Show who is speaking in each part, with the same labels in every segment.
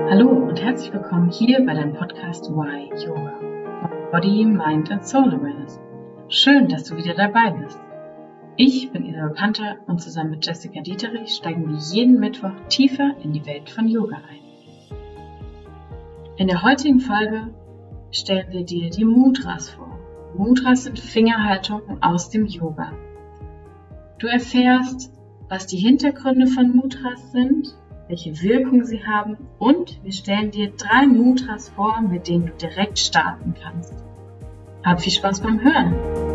Speaker 1: Hallo und herzlich willkommen hier bei deinem Podcast Why Yoga von Body, Mind and Soul Awareness. Schön, dass du wieder dabei bist. Ich bin Isabel Panther und zusammen mit Jessica Dieterich steigen wir jeden Mittwoch tiefer in die Welt von Yoga ein. In der heutigen Folge stellen wir dir die Mudras vor. Mudras sind Fingerhaltungen aus dem Yoga. Du erfährst, was die Hintergründe von Mudras sind, welche Wirkung sie haben und wir stellen dir 3 Mudras vor, mit denen du direkt starten kannst. Hab viel Spaß beim Hören!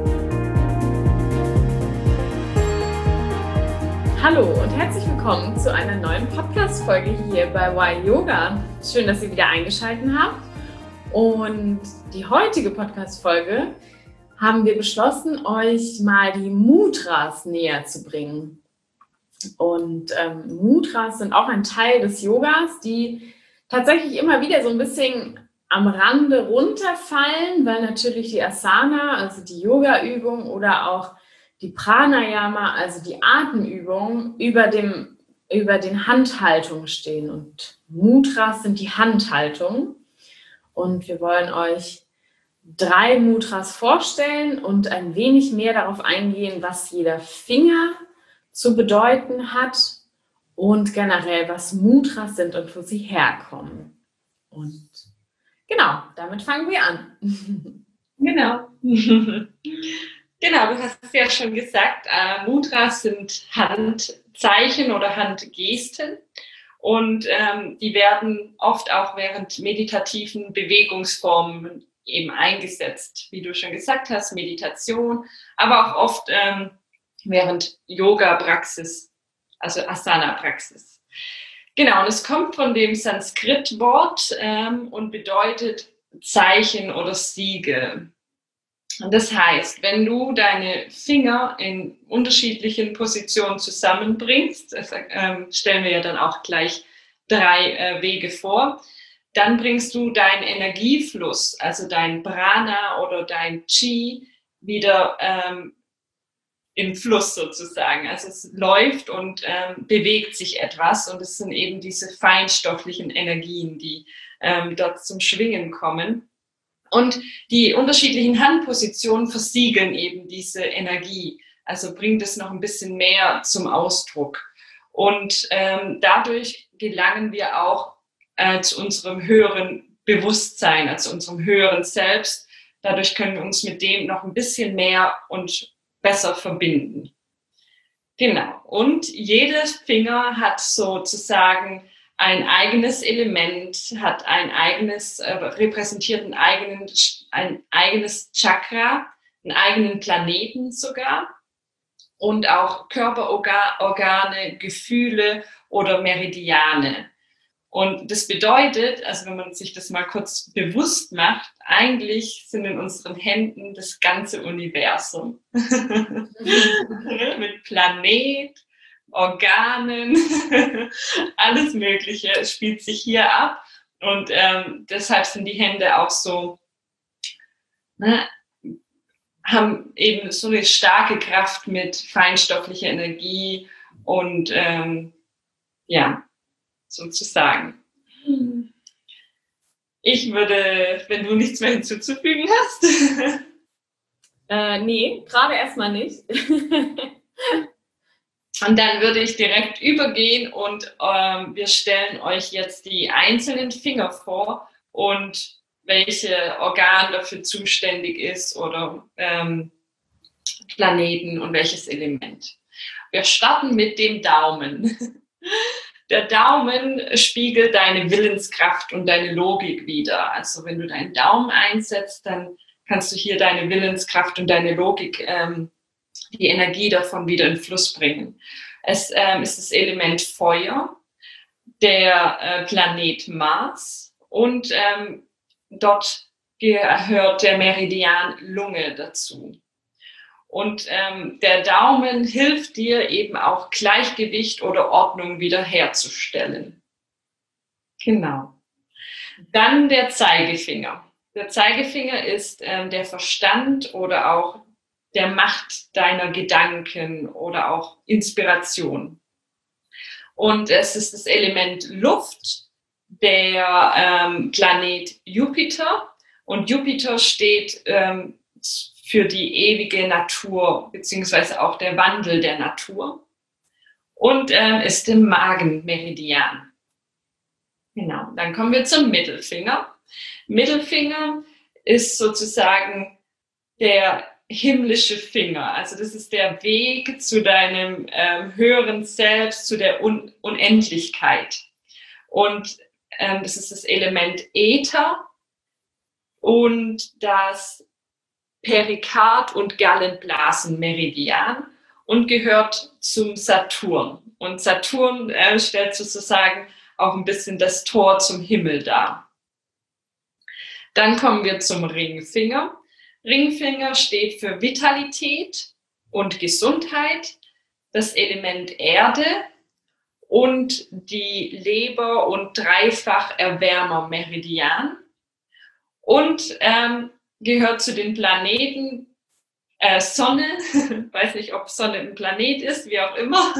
Speaker 2: Hallo und herzlich willkommen zu einer neuen Podcast-Folge hier bei Why Yoga. Schön, dass ihr wieder eingeschaltet habt. Und die heutige Podcast-Folge haben wir beschlossen, euch mal die Mudras näher zu bringen. Und Mudras sind auch ein Teil des Yogas, die tatsächlich immer wieder so ein bisschen am Rande runterfallen, weil natürlich die Asana, also die Yoga-Übung oder auch die Pranayama, also die Atemübung, über den Handhaltungen stehen. Und Mudras sind die Handhaltungen. Und wir wollen euch 3 Mudras vorstellen und ein wenig mehr darauf eingehen, was jeder Finger zu bedeuten hat und generell, was Mudras sind und wo sie herkommen. Und genau, damit fangen wir an.
Speaker 3: Genau. Genau, du hast es ja schon gesagt, Mudras sind Handzeichen oder Handgesten und die werden oft auch während meditativen Bewegungsformen eben eingesetzt, wie du schon gesagt hast, Meditation, aber auch oft während Yoga-Praxis, also Asana-Praxis. Genau, und es kommt von dem Sanskrit-Wort und bedeutet Zeichen oder Siegel. Und das heißt, wenn du deine Finger in unterschiedlichen Positionen zusammenbringst, das stellen wir ja dann auch gleich 3 Wege vor, dann bringst du deinen Energiefluss, also dein Prana oder dein Chi, wieder im Fluss sozusagen. Also es läuft und bewegt sich etwas und es sind eben diese feinstofflichen Energien, die dort zum Schwingen kommen. Und die unterschiedlichen Handpositionen versiegeln eben diese Energie, also bringt es noch ein bisschen mehr zum Ausdruck. Und dadurch gelangen wir auch zu unserem höheren Bewusstsein, also unserem höheren Selbst. Dadurch können wir uns mit dem noch ein bisschen mehr und besser verbinden. Genau. Und jeder Finger hat sozusagen ein eigenes Element, hat ein eigenes, repräsentiert ein eigenes Chakra, einen eigenen Planeten sogar und auch Körperorgane, Gefühle oder Meridiane. Und das bedeutet, also wenn man sich das mal kurz bewusst macht, eigentlich sind in unseren Händen das ganze Universum. Mit Planet, Organen, alles Mögliche spielt sich hier ab. Und deshalb sind die Hände auch so, haben eben so eine starke Kraft mit feinstofflicher Energie und sozusagen. Ich würde, wenn du nichts mehr hinzuzufügen hast.
Speaker 2: Nee, gerade erstmal nicht.
Speaker 3: Und dann würde ich direkt übergehen und wir stellen euch jetzt die einzelnen Finger vor und welche Organ dafür zuständig ist oder Planeten und welches Element. Wir starten mit dem Daumen. Der Daumen spiegelt deine Willenskraft und deine Logik wider. Also wenn du deinen Daumen einsetzt, dann kannst du hier deine Willenskraft und deine Logik, die Energie davon wieder in Fluss bringen. Es ist das Element Feuer, der Planet Mars und dort gehört der Meridian Lunge dazu. Und der Daumen hilft dir eben auch Gleichgewicht oder Ordnung wiederherzustellen. Genau. Dann der Zeigefinger. Der Zeigefinger ist der Verstand oder auch der Macht deiner Gedanken oder auch Inspiration. Und es ist das Element Luft, der Planet Jupiter. Und Jupiter steht für die ewige Natur, beziehungsweise auch der Wandel der Natur. Und ist im Magenmeridian. Genau, dann kommen wir zum Mittelfinger. Mittelfinger ist sozusagen der himmlische Finger. Also das ist der Weg zu deinem höheren Selbst, zu der Unendlichkeit. Und das ist das Element Äther und das Perikard- und Gallenblasenmeridian und gehört zum Saturn. Und Saturn stellt sozusagen auch ein bisschen das Tor zum Himmel dar. Dann kommen wir zum Ringfinger. Ringfinger steht für Vitalität und Gesundheit, das Element Erde und die Leber- und Dreifach-Erwärmer-Meridian und gehört zu den Planeten Sonne, weiß nicht, ob Sonne ein Planet ist, wie auch immer,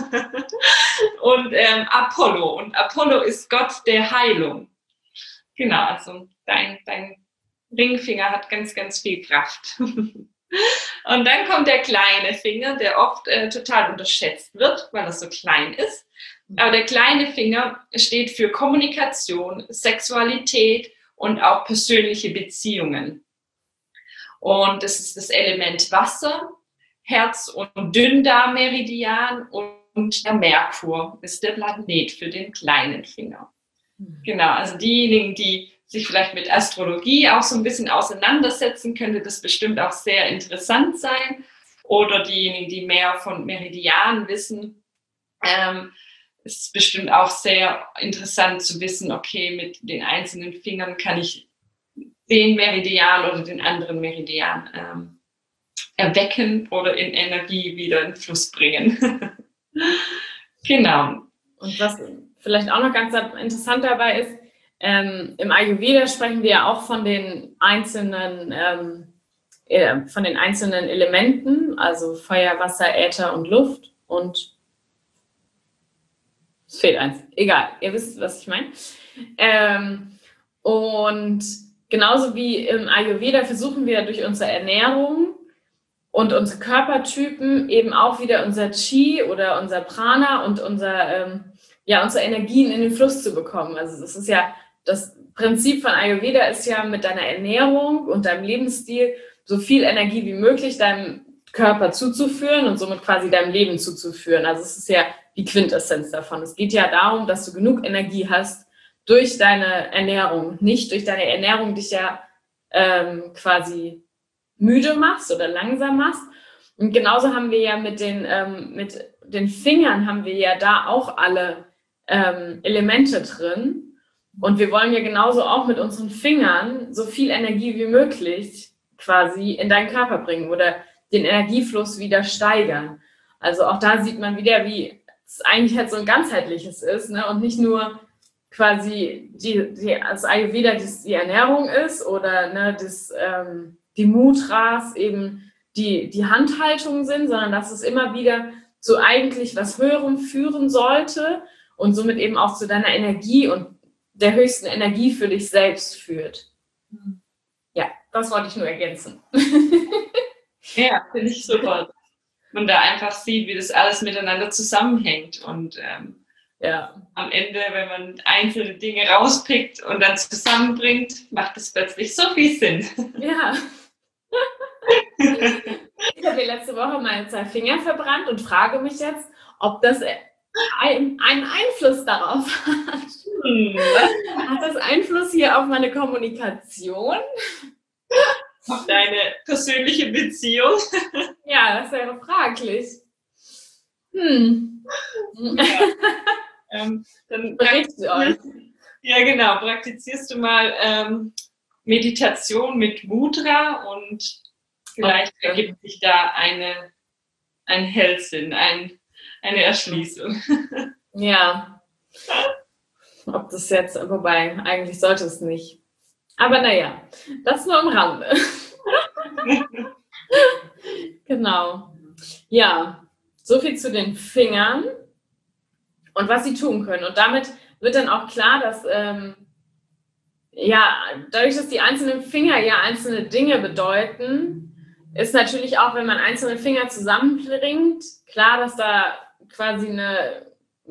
Speaker 3: und Apollo. Und Apollo ist Gott der Heilung. Genau, also dein Ringfinger hat ganz, ganz viel Kraft. Und dann kommt der kleine Finger, der oft total unterschätzt wird, weil er so klein ist. Aber der kleine Finger steht für Kommunikation, Sexualität und auch persönliche Beziehungen. Und das ist das Element Wasser, Herz- und Dünndarmmeridian und der Merkur ist der Planet für den kleinen Finger. Genau, also diejenigen, die sich vielleicht mit Astrologie auch so ein bisschen auseinandersetzen, könnte das bestimmt auch sehr interessant sein. Oder diejenigen, die mehr von Meridianen wissen, ist bestimmt auch sehr interessant zu wissen, okay, mit den einzelnen Fingern kann ich den Meridian oder den anderen Meridian erwecken oder in Energie wieder in Fluss bringen. Genau.
Speaker 2: Und was vielleicht auch noch ganz interessant dabei ist, im Ayurveda sprechen wir ja auch von den einzelnen Elementen, also Feuer, Wasser, Äther und Luft. Und es fehlt eins. Egal, ihr wisst, was ich meine. Und genauso wie im Ayurveda versuchen wir durch unsere Ernährung und unsere Körpertypen eben auch wieder unser Chi oder unser Prana und unsere Energien in den Fluss zu bekommen. Also das ist ja das Prinzip von Ayurveda ist ja mit deiner Ernährung und deinem Lebensstil so viel Energie wie möglich deinem Körper zuzuführen und somit quasi deinem Leben zuzuführen. Also es ist ja die Quintessenz davon. Es geht ja darum, dass du genug Energie hast durch deine Ernährung, nicht durch deine Ernährung dich ja quasi müde machst oder langsam machst. Und genauso haben wir ja mit den Fingern haben wir ja da auch alle Elemente drin. Und wir wollen ja genauso auch mit unseren Fingern so viel Energie wie möglich quasi in deinen Körper bringen oder den Energiefluss wieder steigern. Also auch da sieht man wieder, wie es eigentlich halt so ein ganzheitliches ist, ne? Und nicht nur quasi das Ayurveda die Ernährung ist oder ne, die Mudras eben die Handhaltung sind, sondern dass es immer wieder zu eigentlich was Höherem führen sollte und somit eben auch zu deiner Energie und der höchsten Energie für dich selbst führt. Ja, das wollte ich nur ergänzen.
Speaker 3: Ja, finde ich super. Man da einfach sieht, wie das alles miteinander zusammenhängt und am Ende, wenn man einzelne Dinge rauspickt und dann zusammenbringt, macht es plötzlich so viel Sinn.
Speaker 2: Ja. Ich habe letzte Woche meine 2 Finger verbrannt und frage mich jetzt, ob das einen Einfluss darauf hat. Hat das Einfluss hier auf meine Kommunikation?
Speaker 3: Auf deine persönliche Beziehung?
Speaker 2: Ja, das wäre fraglich.
Speaker 3: Dann
Speaker 2: berichtet euch.
Speaker 3: Ja, genau. Praktizierst du mal Meditation mit Mudra und vielleicht ergibt sich da ein Hellsinn, eine Erschließung.
Speaker 2: Ja. Ob das jetzt, wobei, eigentlich sollte es nicht. Aber naja, das nur am Rande. Genau. Ja, so viel zu den Fingern und was sie tun können. Und damit wird dann auch klar, dass dadurch, dass die einzelnen Finger ja einzelne Dinge bedeuten, ist natürlich auch, wenn man einzelne Finger zusammenbringt, klar, dass da quasi eine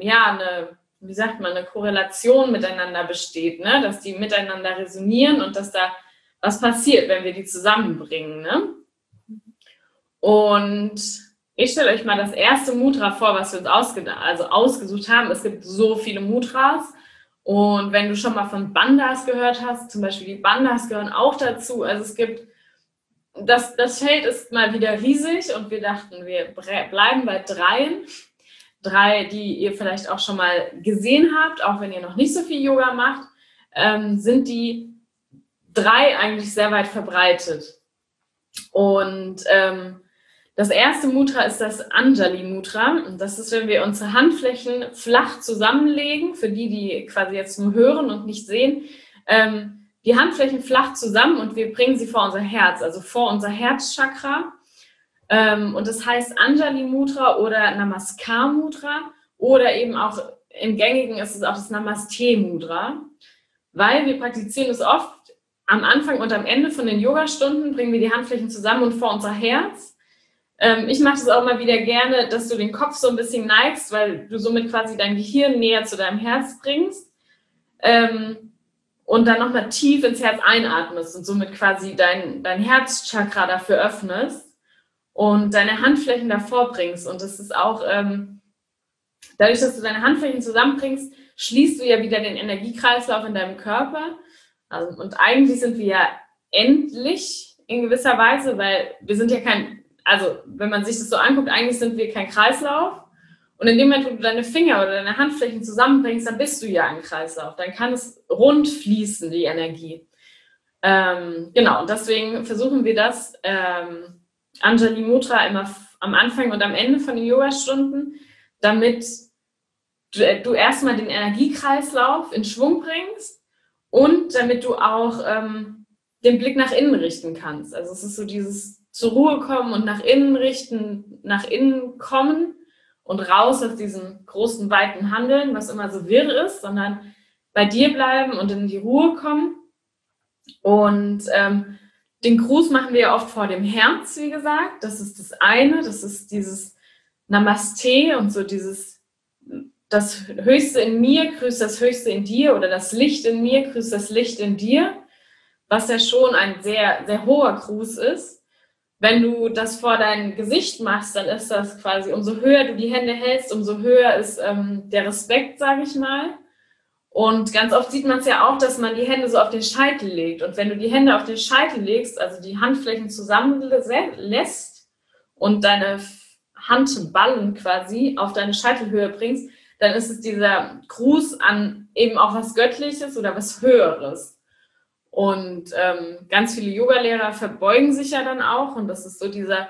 Speaker 2: Korrelation miteinander besteht, ne? Dass die miteinander resonieren und dass da was passiert, wenn wir die zusammenbringen, ne? Und ich stelle euch mal das erste Mudra vor, was wir uns ausgesucht haben. Es gibt so viele Mudras. Und wenn du schon mal von Bandhas gehört hast, zum Beispiel die Bandhas gehören auch dazu. Also es gibt, das Feld ist mal wieder riesig und wir dachten, wir bleiben bei 3, die ihr vielleicht auch schon mal gesehen habt, auch wenn ihr noch nicht so viel Yoga macht, sind die 3 eigentlich sehr weit verbreitet. Und das erste Mudra ist das Anjali Mudra. Und das ist, wenn wir unsere Handflächen flach zusammenlegen, für die quasi jetzt nur hören und nicht sehen, die Handflächen flach zusammen und wir bringen sie vor unser Herz, also vor unser Herzchakra. Und das heißt Anjali Mudra oder Namaskar Mudra oder eben auch im Gängigen ist es auch das Namaste Mudra, weil wir praktizieren es oft am Anfang und am Ende von den Yogastunden, bringen wir die Handflächen zusammen und vor unser Herz. Ich mache das auch mal wieder gerne, dass du den Kopf so ein bisschen neigst, weil du somit quasi dein Gehirn näher zu deinem Herz bringst und dann nochmal tief ins Herz einatmest und somit quasi dein Herzchakra dafür öffnest und deine Handflächen davor bringst. Und das ist auch, dadurch, dass du deine Handflächen zusammenbringst, schließt du ja wieder den Energiekreislauf in deinem Körper. Also, und eigentlich sind wir ja endlich in gewisser Weise, weil wir sind ja wenn man sich das so anguckt, eigentlich sind wir kein Kreislauf. Und in dem Moment, wo du deine Finger oder deine Handflächen zusammenbringst, dann bist du ja ein Kreislauf. Dann kann es rund fließen, die Energie. Genau, und deswegen versuchen wir das Anjali Mudra immer am Anfang und am Ende von den Yogastunden, damit du erstmal den Energiekreislauf in Schwung bringst und damit du auch den Blick nach innen richten kannst. Also es ist so dieses zur Ruhe kommen und nach innen richten, nach innen kommen und raus aus diesem großen, weiten Handeln, was immer so wirr ist, sondern bei dir bleiben und in die Ruhe kommen. Und den Gruß machen wir ja oft vor dem Herz, wie gesagt. Das ist das eine, das ist dieses Namaste und so das Höchste in mir grüßt das Höchste in dir oder das Licht in mir grüßt das Licht in dir, was ja schon ein sehr, sehr hoher Gruß ist. Wenn du das vor dein Gesicht machst, dann ist das quasi, umso höher du die Hände hältst, umso höher ist der Respekt, sage ich mal. Und ganz oft sieht man es ja auch, dass man die Hände so auf den Scheitel legt. Und wenn du die Hände auf den Scheitel legst, also die Handflächen zusammenlässt und deine Handballen quasi auf deine Scheitelhöhe bringst, dann ist es dieser Gruß an eben auch was Göttliches oder was Höheres. Und ganz viele Yogalehrer verbeugen sich ja dann auch und das ist so dieser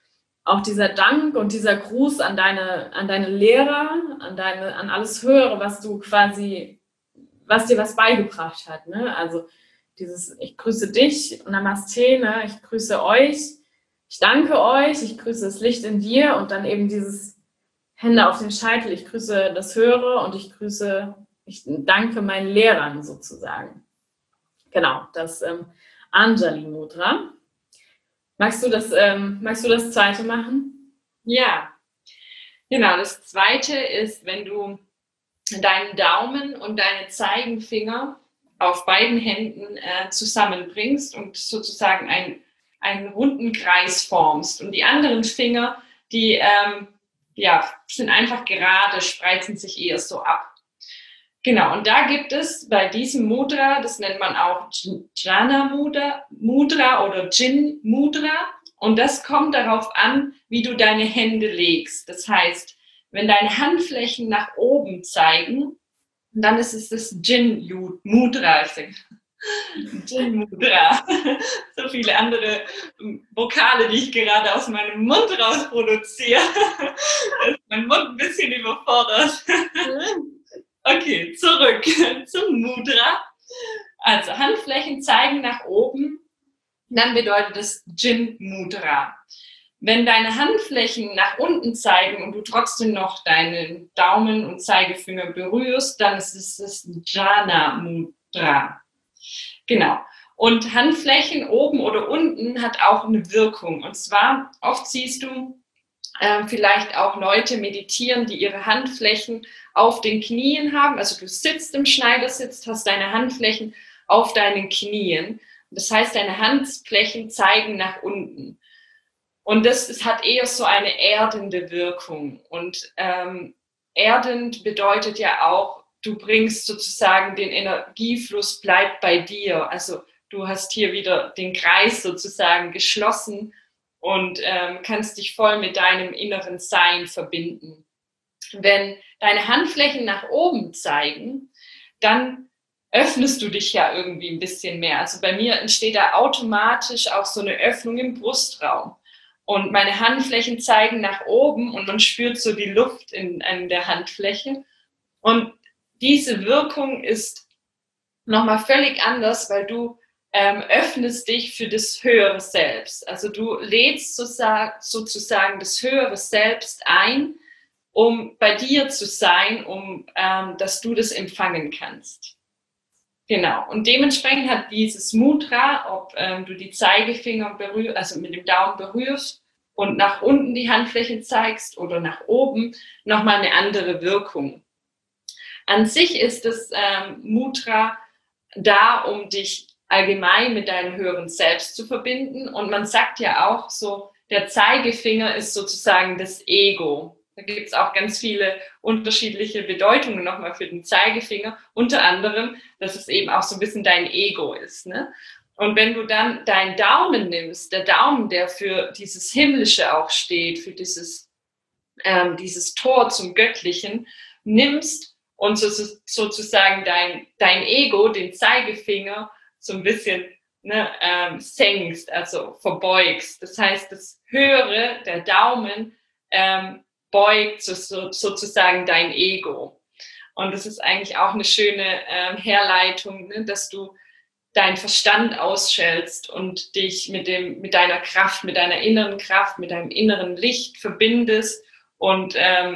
Speaker 2: Dank und dieser Gruß an deine Lehrer, an alles Höhere, was du quasi, was dir was beigebracht hat, ne? Also dieses, ich grüße dich, Namaste, ne? Ich grüße euch, ich danke euch, ich grüße das Licht in dir und dann eben dieses Hände auf den Scheitel, ich grüße das Höhere und ich danke meinen Lehrern sozusagen. Genau, das Anjali Mudra. Magst du das zweite machen?
Speaker 3: Ja, genau. Das zweite ist, wenn du deinen Daumen und deine Zeigefinger auf beiden Händen zusammenbringst und sozusagen einen runden Kreis formst. Und die anderen Finger, die sind einfach gerade, spreizen sich eher so ab. Genau, und da gibt es bei diesem Mudra, das nennt man auch Jnana Mudra oder Jin Mudra, und das kommt darauf an, wie du deine Hände legst. Das heißt, wenn deine Handflächen nach oben zeigen, dann ist es das Jin Mudra. Jin Mudra. So viele andere Vokale, die ich gerade aus meinem Mund raus produziere. Da ist mein Mund ein bisschen überfordert. Okay, zurück zum Mudra. Also Handflächen zeigen nach oben, dann bedeutet es Jin Mudra. Wenn deine Handflächen nach unten zeigen und du trotzdem noch deinen Daumen und Zeigefinger berührst, dann ist es das Jnana Mudra. Genau. Und Handflächen oben oder unten hat auch eine Wirkung. Und zwar, oft siehst du vielleicht auch Leute meditieren, die ihre Handflächen auf den Knien haben. Also du sitzt im Schneidersitz, hast deine Handflächen auf deinen Knien. Das heißt, deine Handflächen zeigen nach unten. Und das hat eher so eine erdende Wirkung. Und erdend bedeutet ja auch, du bringst sozusagen den Energiefluss, bleibt bei dir. Also du hast hier wieder den Kreis sozusagen geschlossen und kannst dich voll mit deinem inneren Sein verbinden. Wenn deine Handflächen nach oben zeigen, dann öffnest du dich ja irgendwie ein bisschen mehr. Also bei mir entsteht da automatisch auch so eine Öffnung im Brustraum. Und meine Handflächen zeigen nach oben und man spürt so die Luft in der Handfläche. Und diese Wirkung ist nochmal völlig anders, weil du öffnest dich für das höhere Selbst. Also du lädst sozusagen das höhere Selbst ein, um bei dir zu sein, dass du das empfangen kannst. Genau. Und dementsprechend hat dieses Mudra, ob du die Zeigefinger also mit dem Daumen berührst und nach unten die Handflächen zeigst oder nach oben, nochmal eine andere Wirkung. An sich ist das Mudra da, um dich allgemein mit deinem höheren Selbst zu verbinden. Und man sagt ja auch so, der Zeigefinger ist sozusagen das Ego. Da gibt es auch ganz viele unterschiedliche Bedeutungen nochmal für den Zeigefinger. Unter anderem, dass es eben auch so ein bisschen dein Ego ist. Ne? Und wenn du dann deinen Daumen nimmst, der Daumen, der für dieses Himmlische auch steht, für dieses Tor zum Göttlichen, nimmst und sozusagen dein Ego, den Zeigefinger, so ein bisschen senkst, also verbeugst. Das heißt, das Höhere, der Daumen, beugt sozusagen dein Ego. Und das ist eigentlich auch eine schöne Herleitung, ne, dass du deinen Verstand ausschältst und dich mit deiner Kraft, mit deiner inneren Kraft, mit deinem inneren Licht verbindest und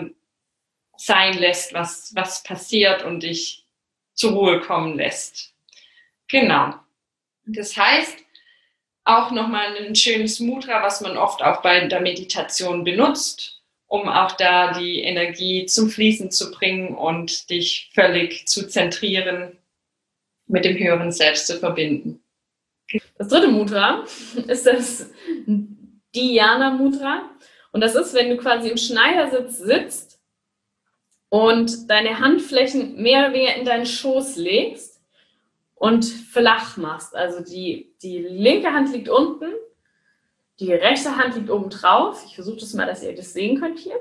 Speaker 3: sein lässt, was passiert und dich zur Ruhe kommen lässt. Genau. Das heißt, auch nochmal ein schönes Mudra, was man oft auch bei der Meditation benutzt, um auch da die Energie zum Fließen zu bringen und dich völlig zu zentrieren, mit dem höheren Selbst zu verbinden.
Speaker 2: Das dritte Mudra ist das Dhyana Mudra. Und das ist, wenn du quasi im Schneidersitz sitzt und deine Handflächen mehr oder weniger in deinen Schoß legst und flach machst. Also die linke Hand liegt unten, die rechte Hand liegt oben drauf. Ich versuche das mal, dass ihr das sehen könnt hier.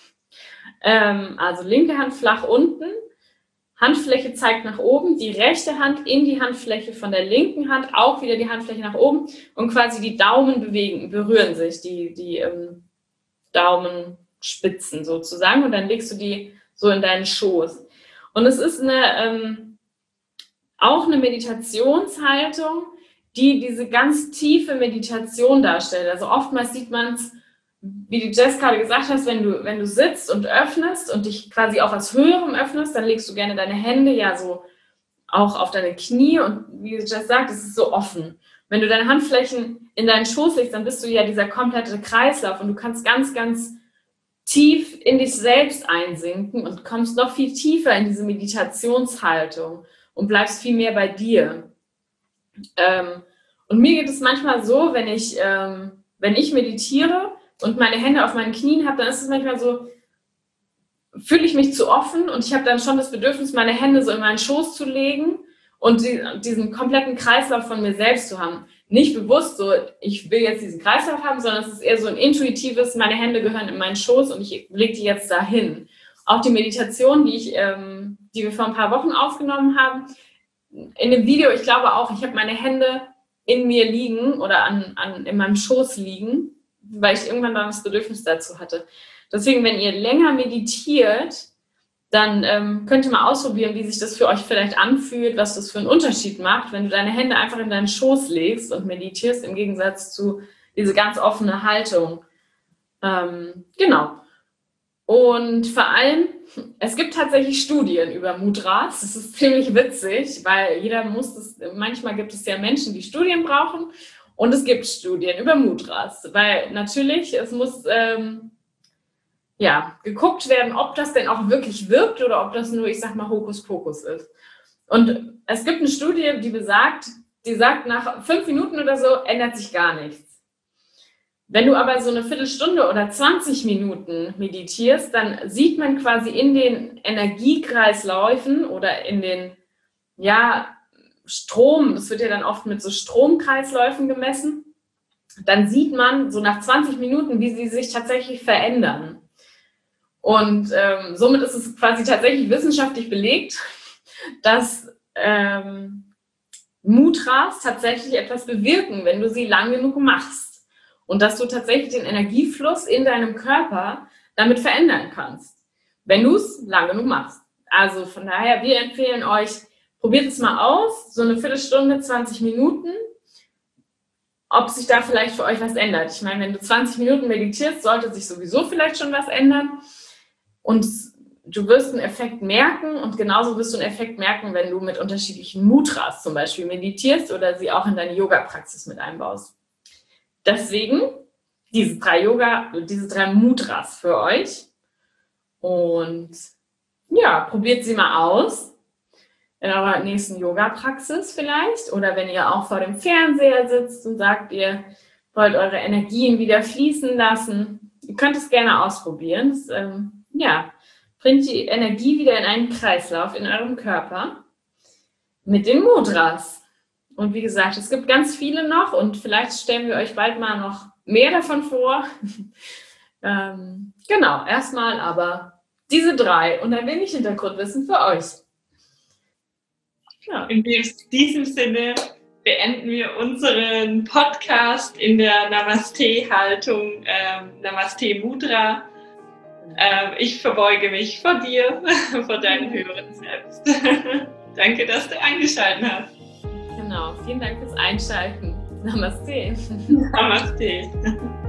Speaker 2: Also linke Hand flach unten, Handfläche zeigt nach oben, die rechte Hand in die Handfläche von der linken Hand, auch wieder die Handfläche nach oben und quasi die Daumen berühren sich, die Daumenspitzen sozusagen und dann legst du die so in deinen Schoß. Und es ist auch eine Meditationshaltung, die diese ganz tiefe Meditation darstellt. Also oftmals sieht man es, wie du Jess gerade gesagt hast, wenn du sitzt und öffnest und dich quasi auch als Höherem öffnest, dann legst du gerne deine Hände ja so auch auf deine Knie und wie Jess sagt, es ist so offen. Wenn du deine Handflächen in deinen Schoß legst, dann bist du ja dieser komplette Kreislauf und du kannst ganz, ganz tief in dich selbst einsinken und kommst noch viel tiefer in diese Meditationshaltung und bleibst viel mehr bei dir. Und mir geht es manchmal so, wenn ich meditiere und meine Hände auf meinen Knien habe, dann ist es manchmal so, fühle ich mich zu offen und ich habe dann schon das Bedürfnis, meine Hände so in meinen Schoß zu legen und diesen kompletten Kreislauf von mir selbst zu haben. Nicht bewusst so, ich will jetzt diesen Kreislauf haben, sondern es ist eher so ein intuitives, meine Hände gehören in meinen Schoß und ich lege die jetzt dahin. Auch die Meditation, die wir vor ein paar Wochen aufgenommen haben, in dem Video, ich glaube auch, ich habe meine Hände in mir liegen oder in meinem Schoß liegen, weil ich irgendwann dann das Bedürfnis dazu hatte. Deswegen, wenn ihr länger meditiert, dann könnt ihr mal ausprobieren, wie sich das für euch vielleicht anfühlt, was das für einen Unterschied macht, wenn du deine Hände einfach in deinen Schoß legst und meditierst, im Gegensatz zu diese ganz offene Haltung. Genau. Und vor allem es gibt tatsächlich Studien über Mudras. Das ist ziemlich witzig, weil manchmal gibt es ja Menschen, die Studien brauchen, und es gibt Studien über Mudras, weil natürlich, es muss geguckt werden, ob das denn auch wirklich wirkt oder ob das nur, ich sag mal, Hokuspokus ist. Und es gibt eine Studie, die sagt, nach 5 Minuten oder so ändert sich gar nichts. Wenn du aber so eine Viertelstunde oder 20 Minuten meditierst, dann sieht man quasi in den Energiekreisläufen oder in den, Strom, das wird ja dann oft mit so Stromkreisläufen gemessen, dann sieht man so nach 20 Minuten, wie sie sich tatsächlich verändern. Und somit ist es quasi tatsächlich wissenschaftlich belegt, dass Mudras tatsächlich etwas bewirken, wenn du sie lang genug machst. Und dass du tatsächlich den Energiefluss in deinem Körper damit verändern kannst, wenn du es lang genug machst. Also von daher, wir empfehlen euch, probiert es mal aus, so eine Viertelstunde, 20 Minuten, ob sich da vielleicht für euch was ändert. Ich meine, wenn du 20 Minuten meditierst, sollte sich sowieso vielleicht schon was ändern. Und du wirst einen Effekt merken, und genauso wirst du einen Effekt merken, wenn du mit unterschiedlichen Mudras zum Beispiel meditierst oder sie auch in deine Yoga-Praxis mit einbaust. Deswegen diese 3 Mudras für euch. Und probiert sie mal aus in eurer nächsten Yoga-Praxis vielleicht. Oder wenn ihr auch vor dem Fernseher sitzt und sagt, ihr wollt eure Energien wieder fließen lassen. Ihr könnt es gerne ausprobieren. Das, bringt die Energie wieder in einen Kreislauf in eurem Körper mit den Mudras. Und wie gesagt, es gibt ganz viele noch, und vielleicht stellen wir euch bald mal noch mehr davon vor. Erstmal aber diese 3 und ein wenig Hintergrundwissen für euch.
Speaker 3: Ja. In diesem Sinne beenden wir unseren Podcast in der Namaste-Haltung, Namaste Mudra. Ich verbeuge mich vor dir, vor deinem höheren Selbst. Danke, dass du eingeschaltet hast.
Speaker 2: Genau, vielen Dank fürs Einschalten. Namaste.
Speaker 3: Namaste.